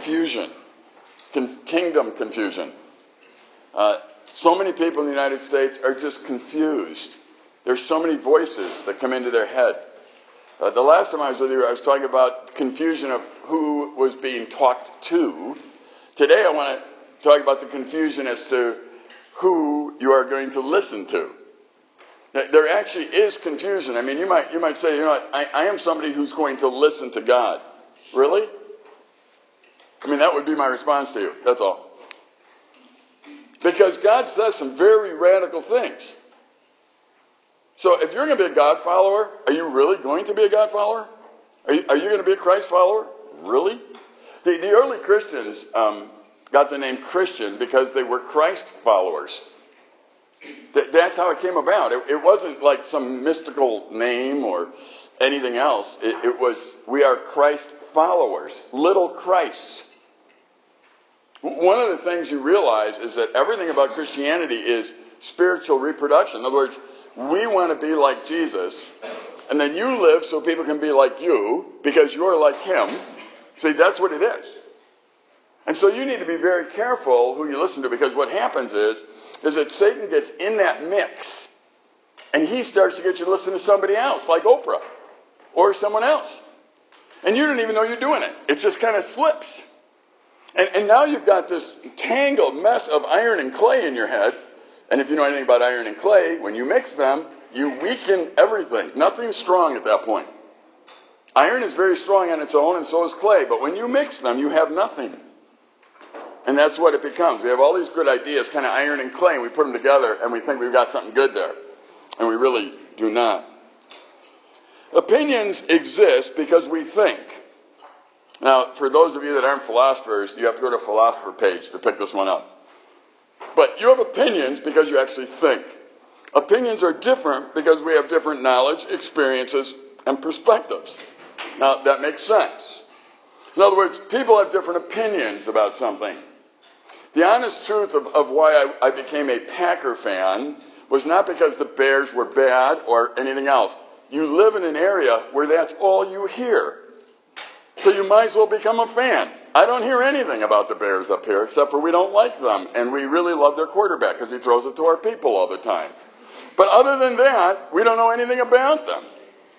confusion, kingdom confusion. So many people in the United States are just confused. There's so many voices that come into their head. The last time I was with you, I was talking about confusion of who was being talked to. Today I want to talk about the confusion as to who you are going to listen to. There actually is confusion. I mean, you might say, you know what, I am somebody who's going to listen to God. Really? I mean, that would be my response to you. That's all. Because God says some very radical things. So if you're going to be a God follower, are you really going to be a God follower? Are you going to be a Christ follower? Really? The early Christians got the name Christian because they were Christ followers. That's how it came about. It wasn't like some mystical name or anything else. It was, we are Christ followers, little Christs. One of the things you realize is that everything about Christianity is spiritual reproduction. In other words, we want to be like Jesus, and then you live so people can be like you because you're like him. See, that's what it is. And so you need to be very careful who you listen to, because what happens is that Satan gets in that mix, and he starts to get you to listen to somebody else, like Oprah, or someone else. And you don't even know you're doing it. It just kind of slips. And now you've got this tangled mess of iron and clay in your head. And if you know anything about iron and clay, when you mix them, you weaken everything. Nothing's strong at that point. Iron is very strong on its own, and so is clay. But when you mix them, you have nothing. And that's what it becomes. We have all these good ideas, kind of iron and clay, and we put them together, and we think we've got something good there. And we really do not. Opinions exist because we think. Now, for those of you that aren't philosophers, you have to go to a philosopher page to pick this one up. But you have opinions because you actually think. Opinions are different because we have different knowledge, experiences, and perspectives. Now, that makes sense. In other words, people have different opinions about something. The honest truth of why I became a Packer fan was not because the Bears were bad or anything else. You live in an area where that's all you hear. So you might as well become a fan. I don't hear anything about the Bears up here except for we don't like them, and we really love their quarterback because he throws it to our people all the time. But other than that, we don't know anything about them.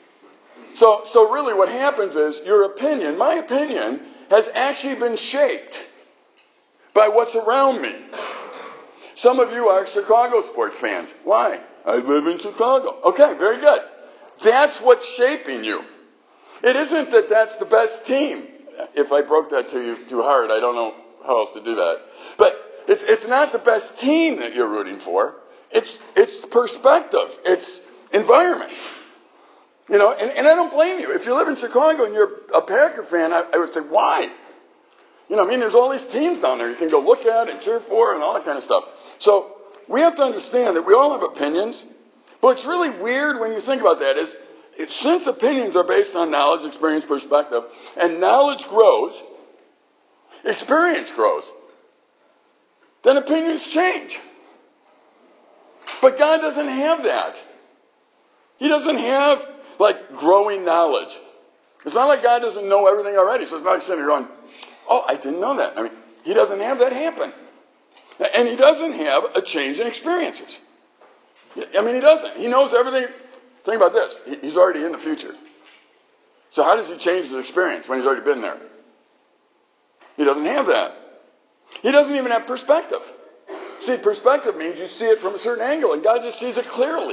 So really what happens is your opinion, my opinion, has actually been shaped by what's around me. Some of you are Chicago sports fans. Why? I live in Chicago. Okay, very good. That's what's shaping you. It isn't that that's the best team. If I broke that to you too hard, I don't know how else to do that. But it's not the best team that you're rooting for. It's perspective. It's environment. You know, and I don't blame you. If you live in Chicago and you're a Packer fan, I would say, why? You know, I mean, there's all these teams down there you can go look at and cheer for and all that kind of stuff. So we have to understand that we all have opinions. But what's really weird when you think about that is, since opinions are based on knowledge, experience, perspective, and knowledge grows, experience grows, then opinions change. But God doesn't have that. He doesn't have, like, growing knowledge. It's not like God doesn't know everything already. So it's not like sitting here going, oh, I didn't know that. I mean, he doesn't have that happen. And he doesn't have a change in experiences. I mean, he doesn't. He knows everything. Think about this. He's already in the future. So how does he change his experience when he's already been there? He doesn't have that. He doesn't even have perspective. See, perspective means you see it from a certain angle, and God just sees it clearly.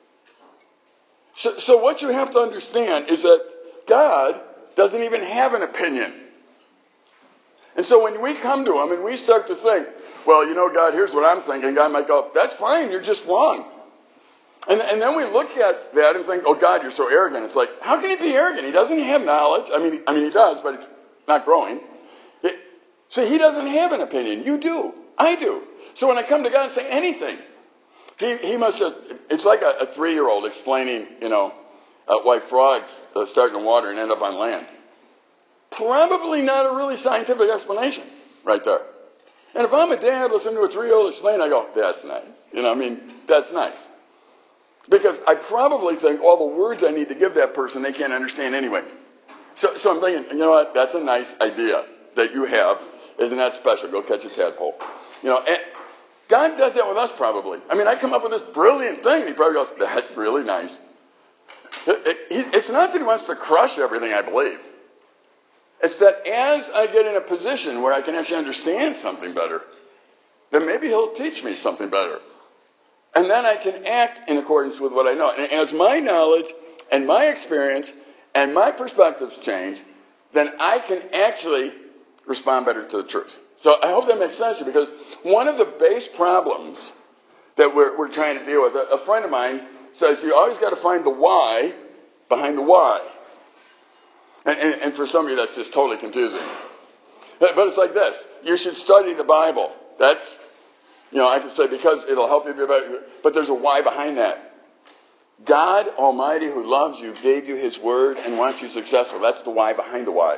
So what you have to understand is that God doesn't even have an opinion. And so when we come to him and we start to think, well, you know, God, here's what I'm thinking, God might go, that's fine, you're just wrong. And then we look at that and think, oh, God, you're so arrogant. It's like, how can he be arrogant? He doesn't have knowledge. I mean, he does, but it's not growing. See, he doesn't have an opinion. You do. I do. So when I come to God and say anything, he must just, it's like a 3-year-old explaining, you know, why frogs start in the water and end up on land. Probably not a really scientific explanation right there. And if I'm a dad listening to a 3-year-old explain, I go, that's nice. You know, I mean, that's nice. Because I probably think all the words I need to give that person, they can't understand anyway. So I'm thinking, you know what, that's a nice idea. that you have isn't that special. Go catch a tadpole. And God does that with us probably. I mean, I come up with this brilliant thing, and he probably goes, that's really nice. It's not that he wants to crush everything I believe. It's that as I get in a position where I can actually understand something better, then maybe he'll teach me something better. And then I can act in accordance with what I know. And as my knowledge and my experience and my perspectives change, then I can actually respond better to the truth. So I hope that makes sense to you, because one of the base problems that we're trying to deal with, a friend of mine says you always got to find the why behind the why. And for some of you, that's just totally confusing. But it's like this. You should study the Bible. That's, I can say because it'll help you be better. But there's a why behind that. God Almighty, who loves you, gave you his word and wants you successful. That's the why behind the why.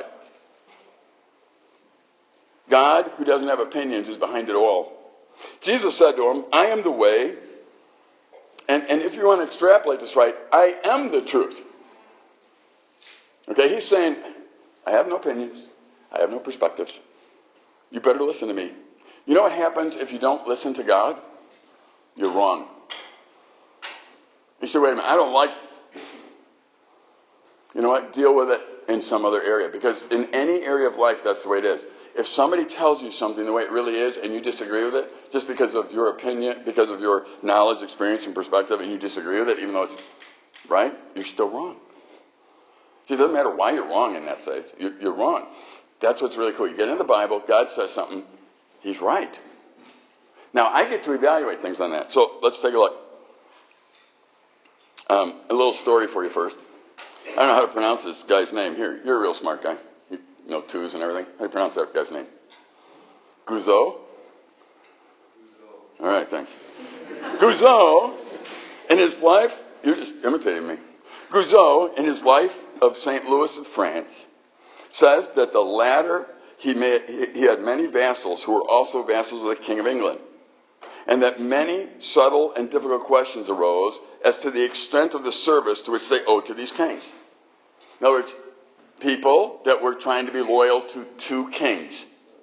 God, who doesn't have opinions, is behind it all. Jesus said to him, I am the way. And if you want to extrapolate this right, I am the truth. Okay, he's saying, I have no opinions. I have no perspectives. You better listen to me. You know what happens if you don't listen to God? You're wrong. You say, wait a minute, I don't like... You know what? Deal with it in some other area. Because in any area of life, that's the way it is. If somebody tells you something the way it really is and you disagree with it, just because of your opinion, because of your knowledge, experience, and perspective, and you disagree with it, even though it's right, you're still wrong. See, it doesn't matter why you're wrong in that sense. You're wrong. That's what's really cool. You get in the Bible, God says something, he's right. Now, I get to evaluate things on that. So let's take a look. A little story for you first. I don't know how to pronounce this guy's name. Here, you're a real smart guy. You know twos and everything. How do you pronounce that guy's name? Guizot? All right, thanks. Guizot, in his life, you're just imitating me. Guizot, in his life of St. Louis of France, says that the latter, he had many vassals who were also vassals of the King of England, and that many subtle and difficult questions arose as to the extent of the service to which they owed to these kings. In other words, people that were trying to be loyal to two kings,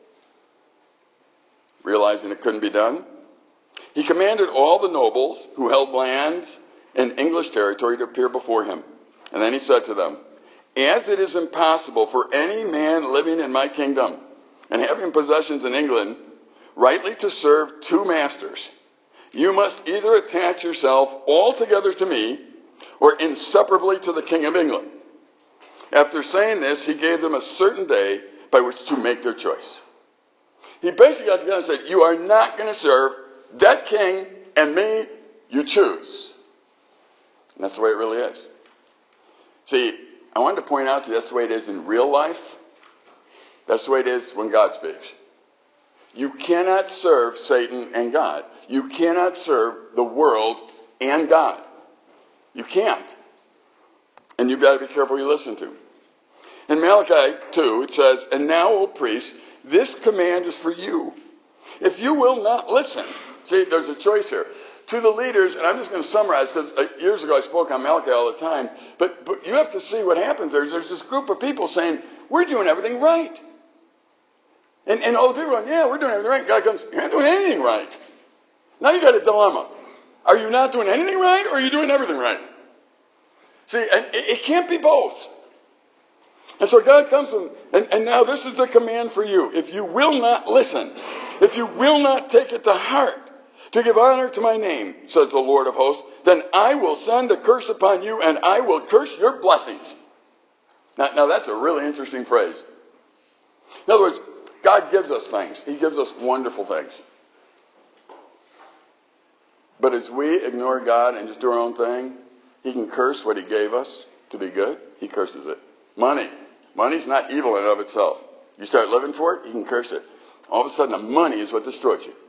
realizing it couldn't be done, he commanded all the nobles who held lands in English territory to appear before him. And then he said to them, as it is impossible for any man living in my kingdom and having possessions in England rightly to serve two masters, you must either attach yourself altogether to me or inseparably to the King of England. After saying this, he gave them a certain day by which to make their choice. He basically got together and said, you are not going to serve that king and me, you choose. And that's the way it really is. See, I wanted to point out to you that's the way it is in real life. That's the way it is when God speaks. You cannot serve Satan and God. You cannot serve the world and God. You can't. And you've got to be careful you listen to. In Malachi 2, it says, and now, O priests, this command is for you. If you will not listen. See, there's a choice here. To the leaders, and I'm just going to summarize, because years ago I spoke on Malachi all the time, but you have to see what happens there. There's this group of people saying, we're doing everything right. And all the people are going, yeah, we're doing everything right. God comes, you're not doing anything right. Now you got a dilemma. Are you not doing anything right, or are you doing everything right? See, and it can't be both. And so God comes and now this is the command for you. If you will not listen, if you will not take it to heart, to give honor to my name, says the Lord of hosts, then I will send a curse upon you, and I will curse your blessings. Now that's a really interesting phrase. In other words, God gives us things. He gives us wonderful things. But as we ignore God and just do our own thing, he can curse what he gave us to be good. He curses it. Money. Money's not evil in and of itself. You start living for it, he can curse it. All of a sudden, the money is what destroys you.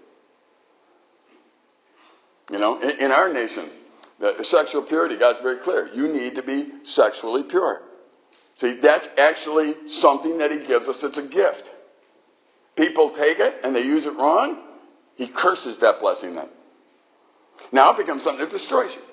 You know, in our nation, the sexual purity, God's very clear. You need to be sexually pure. See, that's actually something that he gives us. It's a gift. People take it and they use it wrong. He curses that blessing then. Now it becomes something that destroys you.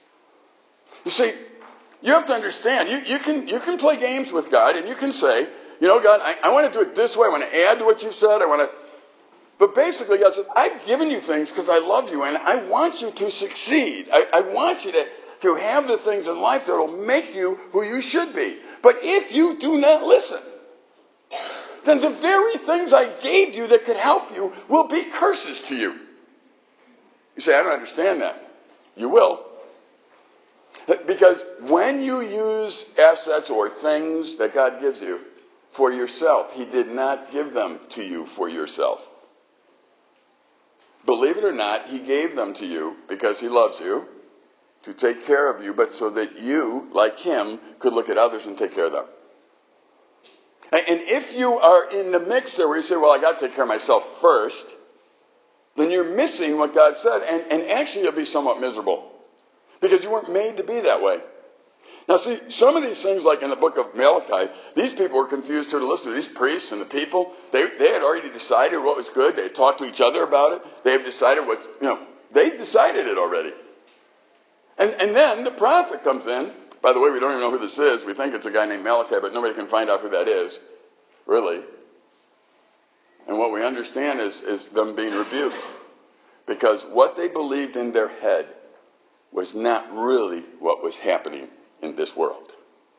You see, you have to understand, you can play games with God and you can say, you know, God, I want to do it this way. I want to add to what you've said. But basically, God says, I've given you things because I love you, and I want you to succeed. I want you to have the things in life that will make you who you should be. But if you do not listen, then the very things I gave you that could help you will be curses to you. You say, I don't understand that. You will. Because when you use assets or things that God gives you for yourself, he did not give them to you for yourself. Believe it or not, he gave them to you because he loves you, to take care of you, but so that you, like him, could look at others and take care of them. And if you are in the mix there where you say, well, I got to take care of myself first, then you're missing what God said, and actually you'll be somewhat miserable because you weren't made to be that way. Now see, some of these things, like in the book of Malachi, these people were confused to listen to. These priests and the people, they had already decided what was good. They had talked to each other about it. They have decided they decided it already. And then the prophet comes in. By the way, we don't even know who this is. We think it's a guy named Malachi, but nobody can find out who that is, really. And what we understand is them being rebuked. Because what they believed in their head was not really what was happening in this world.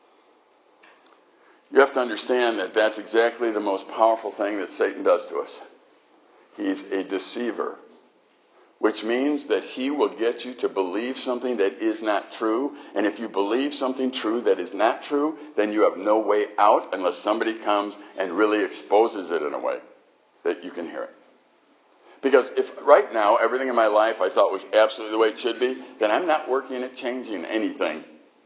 You have to understand that that's exactly the most powerful thing that Satan does to us. He's a deceiver, which means that he will get you to believe something that is not true. And if you believe something true that is not true, then you have no way out unless somebody comes and really exposes it in a way that you can hear it. Because if right now everything in my life I thought was absolutely the way it should be, then I'm not working at changing anything.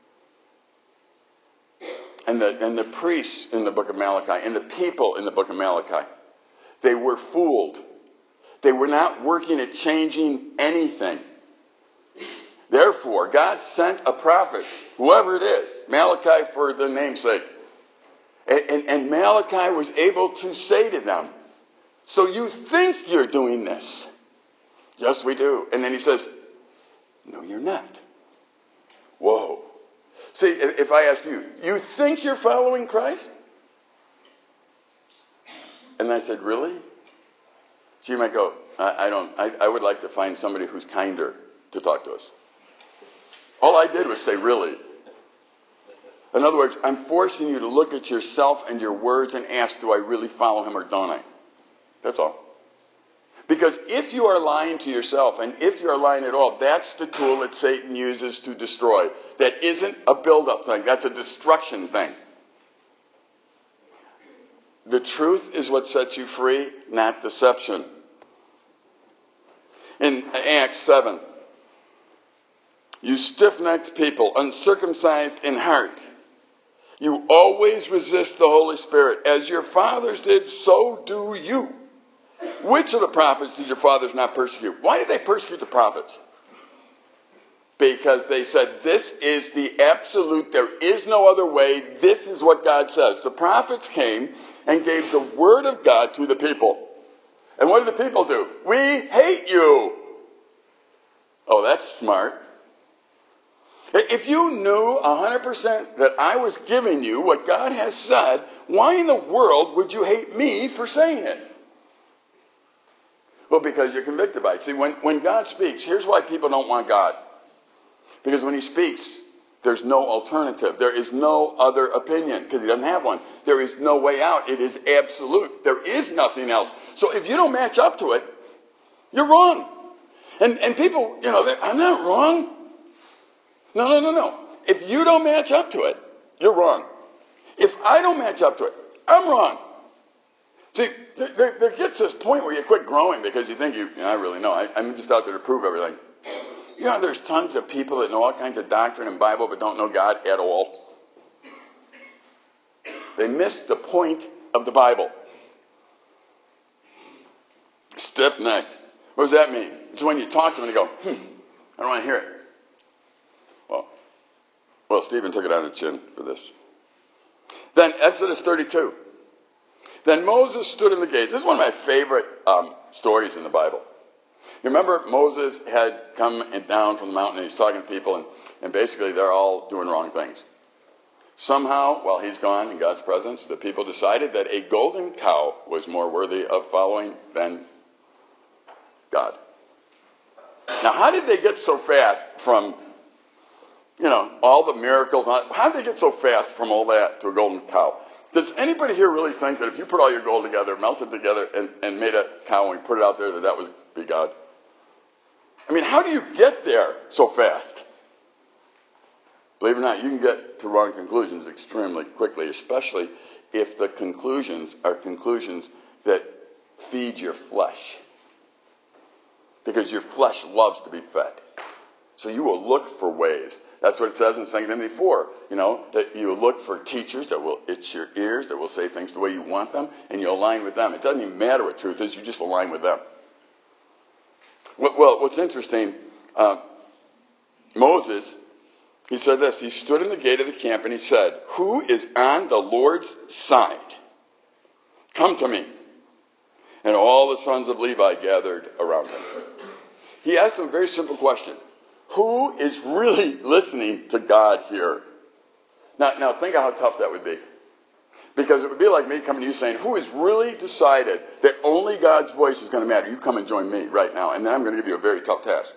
And the priests in the book of Malachi and the people in the book of Malachi, they were fooled. They were not working at changing anything. Therefore, God sent a prophet, whoever it is, Malachi for the namesake. And Malachi was able to say to them, so you think you're doing this? Yes, we do. And then he says, no, you're not. Whoa. See, if I ask you, you think you're following Christ? And I said, really? So you might go, I would like to find somebody who's kinder to talk to us. All I did was say, really. In other words, I'm forcing you to look at yourself and your words and ask, do I really follow him or don't I? That's all. Because if you are lying to yourself, and if you are lying at all, that's the tool that Satan uses to destroy. That isn't a build-up thing. That's a destruction thing. The truth is what sets you free, not deception. In Acts 7, you stiff-necked people, uncircumcised in heart, you always resist the Holy Spirit. As your fathers did, so do you. Which of the prophets did your fathers not persecute? Why did they persecute the prophets? Because they said, this is the absolute, there is no other way, this is what God says. The prophets came and gave the word of God to the people. And what did the people do? We hate you. Oh, that's smart. If you knew 100% that I was giving you what God has said, why in the world would you hate me for saying it? Well, because you're convicted by it. See, when God speaks, here's why people don't want God. Because when he speaks, there's no alternative. There is no other opinion, because he doesn't have one. There is no way out. It is absolute. There is nothing else. So if you don't match up to it, you're wrong. And people, I'm not wrong. No. If you don't match up to it, you're wrong. If I don't match up to it, I'm wrong. See, there gets this point where you quit growing because you think I really know. I'm just out there to prove everything. There's tons of people that know all kinds of doctrine and Bible but don't know God at all. They miss the point of the Bible. Stiff-necked. What does that mean? It's when you talk to them and you go, I don't want to hear it. Well, Stephen took it on the chin for this. Then Exodus 32. Then Moses stood in the gate. This is one of my favorite stories in the Bible. You remember Moses had come down from the mountain and he's talking to people and basically they're all doing wrong things. Somehow, while he's gone in God's presence, the people decided that a golden cow was more worthy of following than God. Now, how did they get so fast from, all the miracles? How did they get so fast from all that to a golden cow? Does anybody here really think that if you put all your gold together, melted together, and made a cow and put it out there, that would be God? I mean, how do you get there so fast? Believe it or not, you can get to wrong conclusions extremely quickly, especially if the conclusions are conclusions that feed your flesh. Because your flesh loves to be fed. So you will look for ways. That's what it says in 2 Timothy 4. That you look for teachers that will itch your ears, that will say things the way you want them, and you align with them. It doesn't even matter what truth is, you just align with them. Well, what's interesting, Moses, he said this. He stood in the gate of the camp and he said, "Who is on the Lord's side? Come to me." And all the sons of Levi gathered around him. He asked them a very simple question. Who is really listening to God here? Now think of how tough that would be. Because it would be like me coming to you saying, who has really decided that only God's voice is going to matter? You come and join me right now, and then I'm going to give you a very tough task.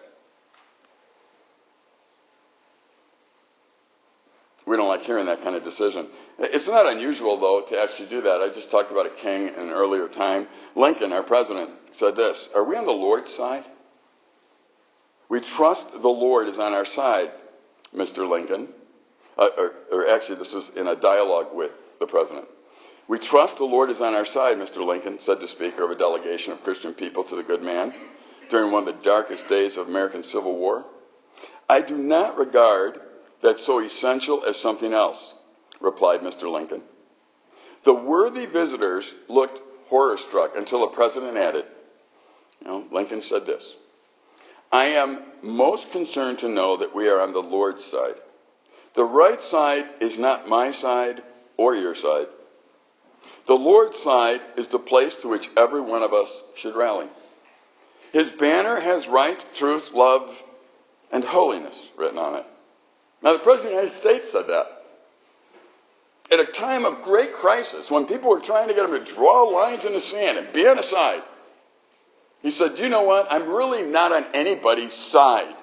We don't like hearing that kind of decision. It's not unusual, though, to actually do that. I just talked about a king in an earlier time. Lincoln, our president, said this: "Are we on the Lord's side? We trust the Lord is on our side, Mr. Lincoln." Or actually, this was in a dialogue with the president. "We trust the Lord is on our side, Mr. Lincoln," said the speaker of a delegation of Christian people to the good man during one of the darkest days of American Civil War. "I do not regard that so essential as something else," replied Mr. Lincoln. The worthy visitors looked horror-struck until the president added, Lincoln said this: "I am most concerned to know that we are on the Lord's side. The right side is not my side or your side. The Lord's side is the place to which every one of us should rally. His banner has right, truth, love, and holiness written on it." Now, the President of the United States said that. At a time of great crisis, when people were trying to get him to draw lines in the sand and be on a side, he said, "Do you know what? I'm really not on anybody's side.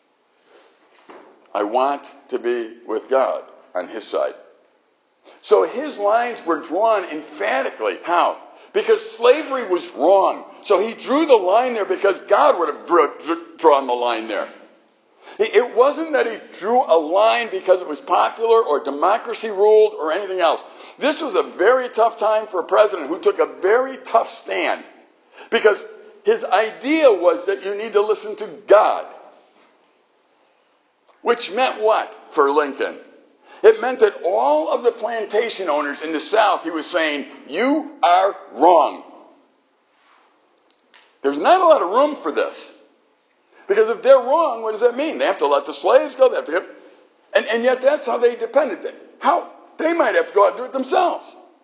I want to be with God on his side." So his lines were drawn emphatically. How? Because slavery was wrong. So he drew the line there because God would have drawn the line there. It wasn't that he drew a line because it was popular or democracy ruled or anything else. This was a very tough time for a president who took a very tough stand. Because his idea was that you need to listen to God. Which meant what for Lincoln? It meant that all of the plantation owners in the South, he was saying, you are wrong. There's not a lot of room for this. Because if they're wrong, what does that mean? They have to let the slaves go. They have to and yet that's how they depended. How? They might have to go out and do it themselves.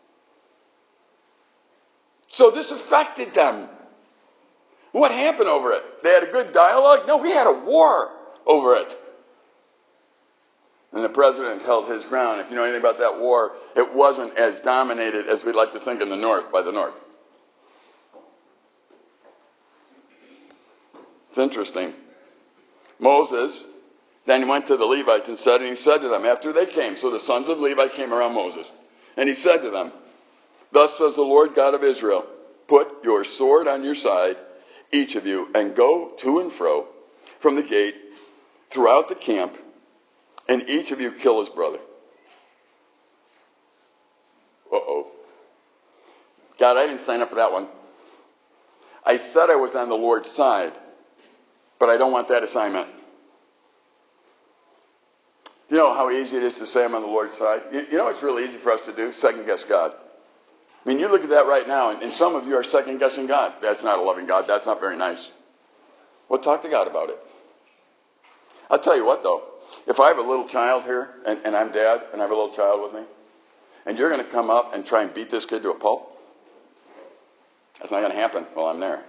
So this affected them. What happened over it? They had a good dialogue? No, we had a war over it. And the president held his ground. If you know anything about that war, it wasn't as dominated as we'd like to think in the North by the North. It's interesting. Moses then went to the Levites and he said to them, after they came, so the sons of Levi came around Moses, and he said to them, "Thus says the Lord God of Israel, put your sword on your side, each of you, and go to and fro from the gate throughout the camp, and each of you kill his brother." Uh-oh. God, I didn't sign up for that one. I said I was on the Lord's side, but I don't want that assignment. You know how easy it is to say I'm on the Lord's side? You know what's really easy for us to do? Second guess God. I mean, you look at that right now, and some of you are second guessing God. That's not a loving God. That's not very nice. Well, talk to God about it. I'll tell you what, though. If I have a little child here, and I'm dad, and I have a little child with me, and you're going to come up and try and beat this kid to a pulp, that's not going to happen while I'm there.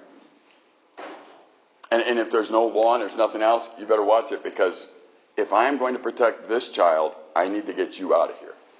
And if there's no law and there's nothing else, you better watch it, because if I'm going to protect this child, I need to get you out of here.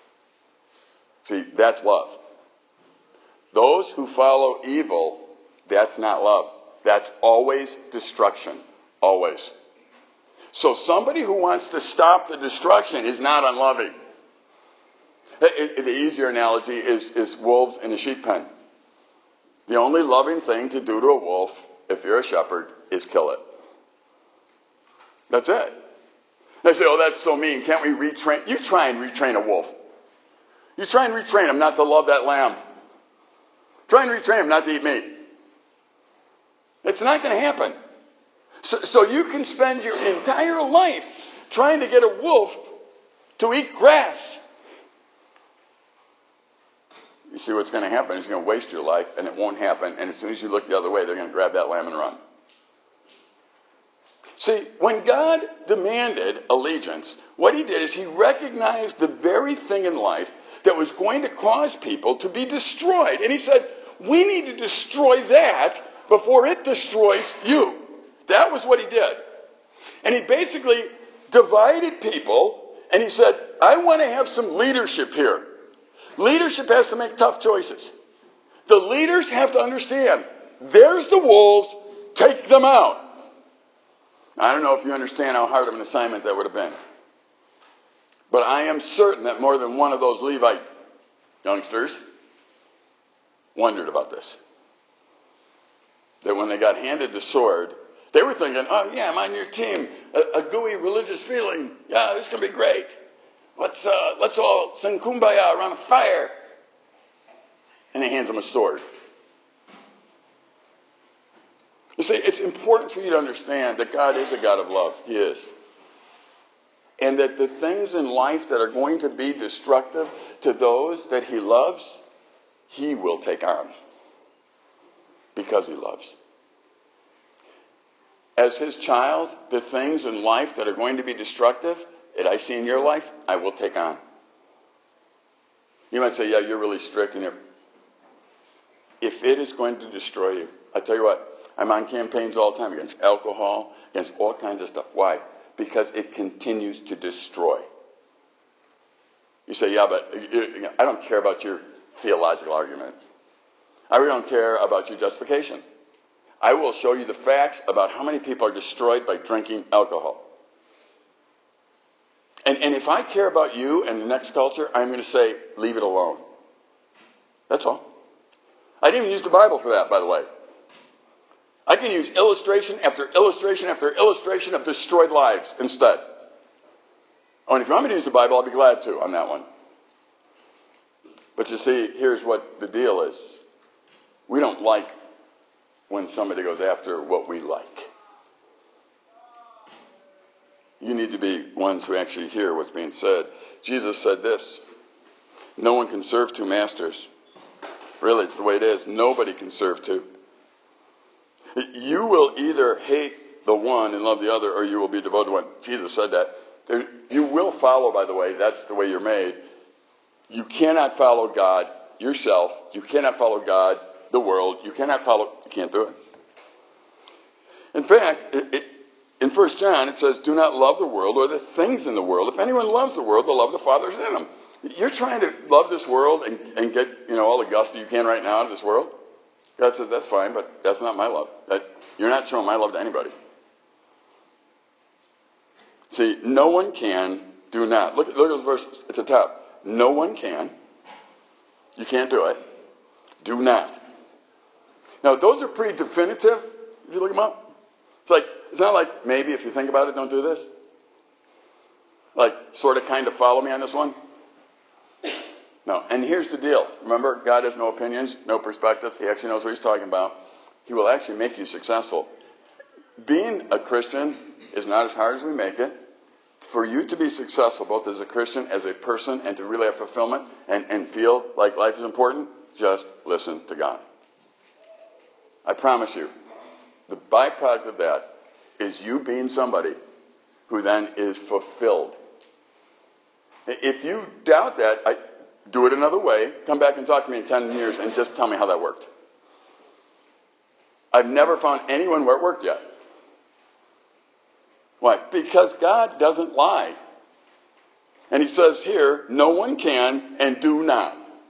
See, that's love. Those who follow evil, that's not love. That's always destruction. Always. So somebody who wants to stop the destruction is not unloving. The easier analogy is wolves in a sheep pen. The only loving thing to do to a wolf, if you're a shepherd, is kill it. That's it. They say, oh, that's so mean. Can't we retrain? You try and retrain a wolf. You try and retrain him not to love that lamb. Try and retrain him not to eat meat. It's not going to happen. So you can spend your entire life trying to get a wolf to eat grass. You see what's going to happen is you're going to waste your life, and it won't happen. And as soon as you look the other way, they're going to grab that lamb and run. See, when God demanded allegiance, what he did is he recognized the very thing in life that was going to cause people to be destroyed. And he said, we need to destroy that before it destroys you. That was what he did. And he basically divided people, and he said, I want to have some leadership here. Leadership has to make tough choices. The leaders have to understand, there's the wolves, take them out. I don't know if you understand how hard of an assignment that would have been. But I am certain that more than one of those Levite youngsters wondered about this. That when they got handed the sword, they were thinking, oh yeah, I'm on your team. A gooey religious feeling. Yeah, this is going to be great. Let's all sing Kumbaya around a fire. And he hands them a sword. You see, it's important for you to understand that God is a God of love. He is. And that the things in life that are going to be destructive to those that he loves, he will take on. Because he loves. As his child, the things in life that are going to be destructive, that I see in your life, I will take on. You might say, yeah, you're really strict. And if it is going to destroy you, I tell you what, I'm on campaigns all the time against alcohol, against all kinds of stuff. Why? Because it continues to destroy. You say, yeah, but I don't care about your theological argument. I really don't care about your justification. I will show you the facts about how many people are destroyed by drinking alcohol. And if I care about you and the next culture, I'm going to say, leave it alone. That's all. I didn't even use the Bible for that, by the way. I can use illustration after illustration after illustration of destroyed lives instead. Oh, and if you want me to use the Bible, I'll be glad to on that one. But you see, here's what the deal is. We don't like when somebody goes after what we like. You need to be ones who actually hear what's being said. Jesus said this, no one can serve two masters. Really, it's the way it is. Nobody can serve two. You will either hate the one and love the other, or you will be devoted to one. Jesus said that. You will follow, by the way. That's the way you're made. You cannot follow God yourself. You cannot follow God, the world. You can't do it. In fact, in 1 John, it says, do not love the world or the things in the world. If anyone loves the world, the love of the Father is in him. You're trying to love this world and get all the gusto you can right now out of this world. God says, that's fine, but that's not my love. You're not showing my love to anybody. See, no one can, do not. Look at this verse at the top. No one can. You can't do it. Do not. Now, those are pretty definitive, if you look them up. It's not like, maybe if you think about it, don't do this. Like, sort of, kind of follow me on this one. No, and here's the deal. Remember, God has no opinions, no perspectives. He actually knows what he's talking about. He will actually make you successful. Being a Christian is not as hard as we make it. For you to be successful, both as a Christian, as a person, and to really have fulfillment and feel like life is important, just listen to God. I promise you, the byproduct of that is you being somebody who then is fulfilled. If you doubt that, do it another way. Come back and talk to me in 10 years and just tell me how that worked. I've never found anyone where it worked yet. Why? Because God doesn't lie. And he says here, no one can and do not.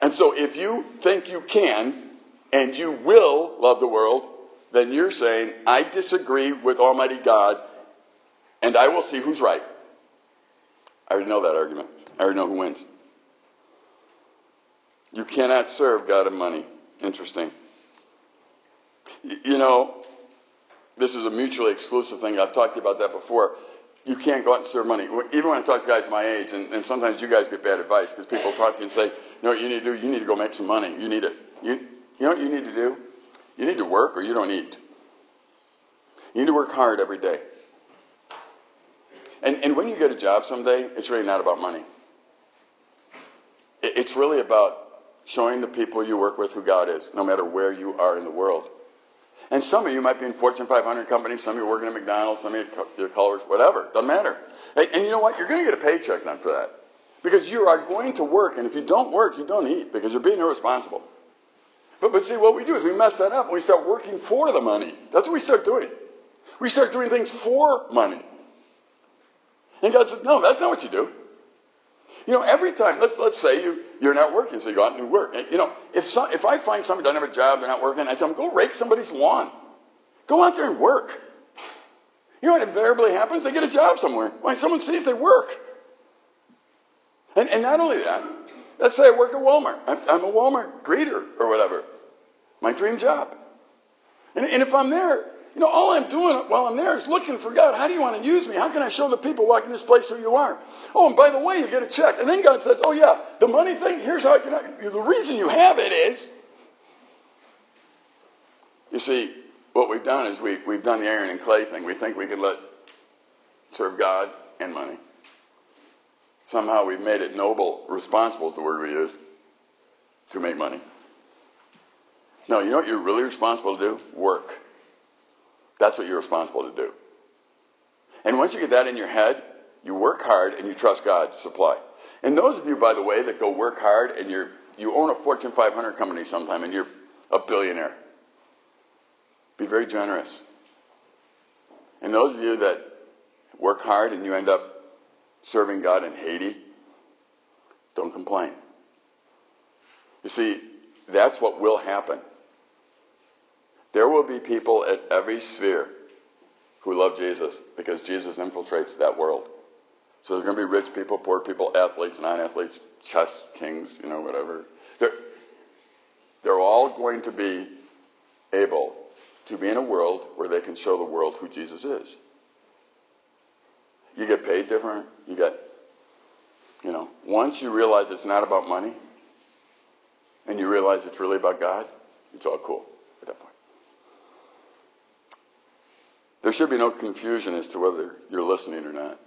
And so if you think you can and you will love the world, then you're saying, I disagree with Almighty God, and I will see who's right. I already know that argument. I already know who wins. You cannot serve God and money. Interesting. You know, this is a mutually exclusive thing. I've talked to you about that before. You can't go out and serve money. Even when I talk to guys my age, and sometimes you guys get bad advice because people talk to you and say, you know what you need to do? You need to go make some money. You need it. You know what you need to do? You need to work or you don't eat. You need to work hard every day. And when you get a job someday, it's really not about money. It's really about showing the people you work with who God is, no matter where you are in the world. And some of you might be in Fortune 500 companies, some of you are working at McDonald's, some of you are Culver's, whatever. Doesn't matter. And you know what? You're going to get a paycheck then for that. Because you are going to work, and if you don't work, you don't eat, because you're being irresponsible. But see, what we do is we mess that up, and we start working for the money. That's what we start doing. We start doing things for money. And God says, no, that's not what you do. You know, every time, let's say you're not working, so you go out and you work. And, you know, if I find somebody doesn't have a job, they're not working, I tell them, go rake somebody's lawn. Go out there and work. You know what invariably happens? They get a job somewhere. When someone sees they work. And not only that, let's say I work at Walmart. I'm a Walmart greeter or whatever. My dream job. And if I'm there, you know, all I'm doing while I'm there is looking for God. How do you want to use me? How can I show the people walking this place who you are? Oh, and by the way, you get a check. And then God says, oh yeah, the money thing, here's how the reason you have it is. You see, what we've done is we've done the iron and clay thing. We think we can serve God and money. Somehow we've made it noble, responsible is the word we use, to make money. No, you know what you're really responsible to do? Work. That's what you're responsible to do. And once you get that in your head, you work hard and you trust God to supply. And those of you, by the way, that go work hard and you own a Fortune 500 company sometime and you're a billionaire, be very generous. And those of you that work hard and you end up serving God in Haiti, don't complain. You see, that's what will happen. There will be people at every sphere who love Jesus because Jesus infiltrates that world. So there's going to be rich people, poor people, athletes, non-athletes, chess kings, you know, whatever. They're all going to be able to be in a world where they can show the world who Jesus is. You get paid different. You get, you know, once you realize it's not about money and you realize it's really about God, it's all cool at that point. There should be no confusion as to whether you're listening or not.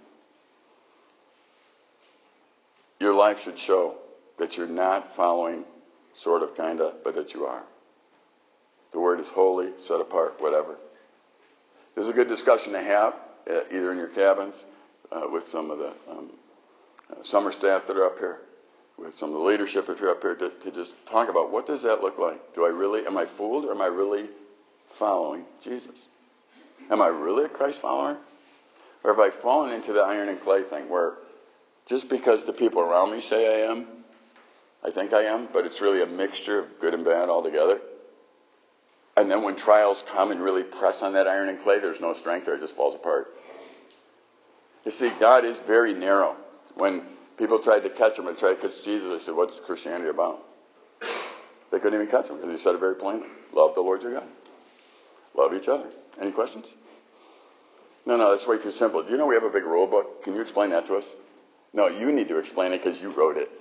Your life should show that you're not following sort of, kind of, but that you are. The word is holy, set apart, whatever. This is a good discussion to have, either in your cabins, with some of the summer staff that are up here, with some of the leadership if you're up here, to just talk about what does that look like? Am I fooled or am I really following Jesus? Am I really a Christ follower? Or have I fallen into the iron and clay thing where just because the people around me say I am, I think I am, but it's really a mixture of good and bad altogether? And then when trials come and really press on that iron and clay, there's no strength there, it just falls apart. You see, God is very narrow. When people tried to catch him and tried to catch Jesus, they said, what's Christianity about? They couldn't even catch him because he said it very plainly. Love the Lord your God. Love each other. Any questions? No, that's way too simple. Do you know we have a big rule book? Can you explain that to us? No, you need to explain it because you wrote it.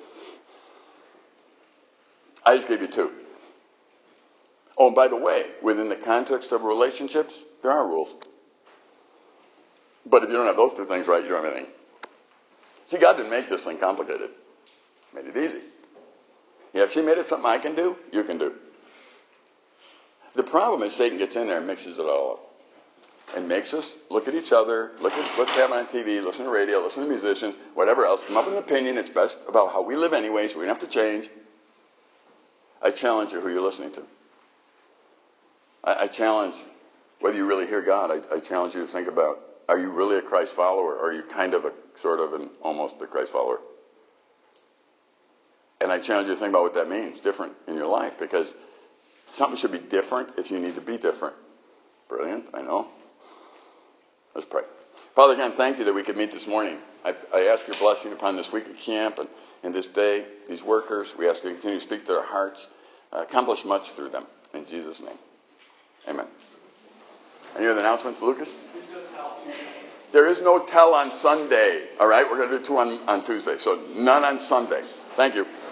I just gave you 2. Oh, and by the way, within the context of relationships, there are rules. But if you don't have those 2 things right, you don't have anything. See, God didn't make this thing complicated. He made it easy. He actually made it something I can do, you can do. The problem is Satan gets in there and mixes it all up. And makes us look at each other, look at what's happening on TV, listen to radio, listen to musicians, whatever else, come up with an opinion that's best about how we live anyway, so we don't have to change. I challenge you who you're listening to. I challenge whether you really hear God. I challenge you to think about, are you really a Christ follower, or are you kind of a sort of an almost a Christ follower? And I challenge you to think about what that means, different in your life, because something should be different if you need to be different. Brilliant, I know. Let's pray. Father, again, thank you that we could meet this morning. I ask your blessing upon this week of camp and this day, these workers. We ask you to continue to speak to their hearts, accomplish much through them. In Jesus' name, amen. Any other announcements, Lucas? There is no tell on Sunday, all right? We're going to do 2 on Tuesday, so none on Sunday. Thank you.